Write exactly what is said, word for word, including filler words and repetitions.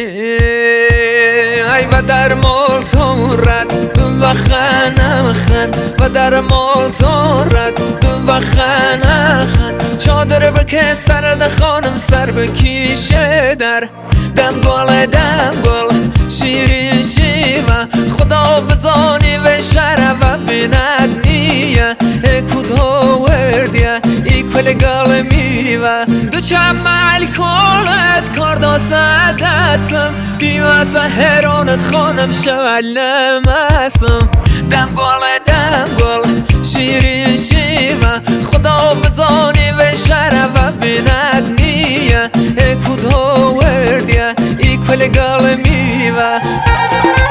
ای و در مال تو رد و خنم خن و در مال تو رد و خنم خن چادر بکه سرد خانم سر بکیشه در دنبال دنبال شیرین شیوه خدا بزانی و شرف و بیند نیه کدو وردیه ای کل گل میوه دو چمل کلت کار داستت هستم بیواسه هرانت خانم شول نمسم دنبال دنبال شیرین شیوه خدا بزانی و شرف و بیند نیه کدو وردیه ای کل گل میوه